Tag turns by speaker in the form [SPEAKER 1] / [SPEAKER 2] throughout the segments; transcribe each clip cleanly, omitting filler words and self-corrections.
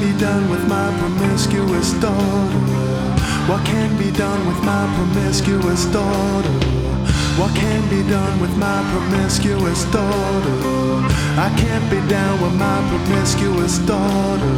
[SPEAKER 1] be done with my promiscuous daughter? What can be done with my promiscuous daughter? What can be done with my promiscuous daughter? I can't be down with my promiscuous daughter.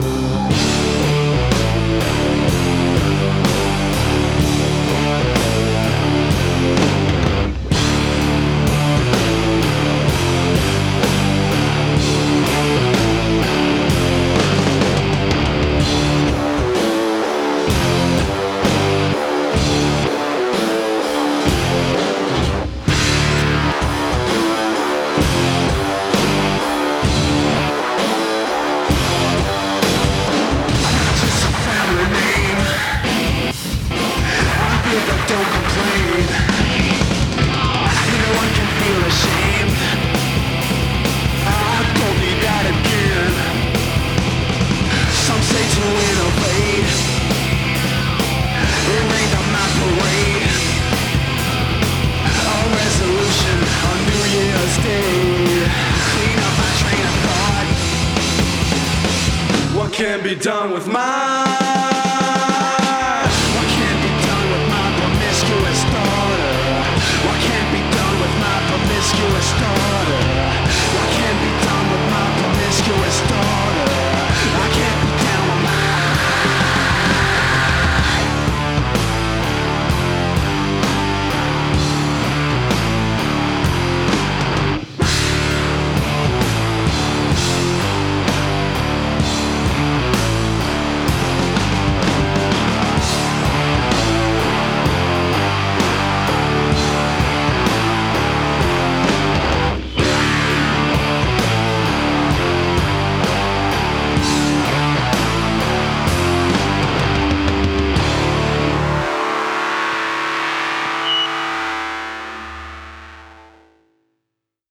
[SPEAKER 1] What can be done with mine?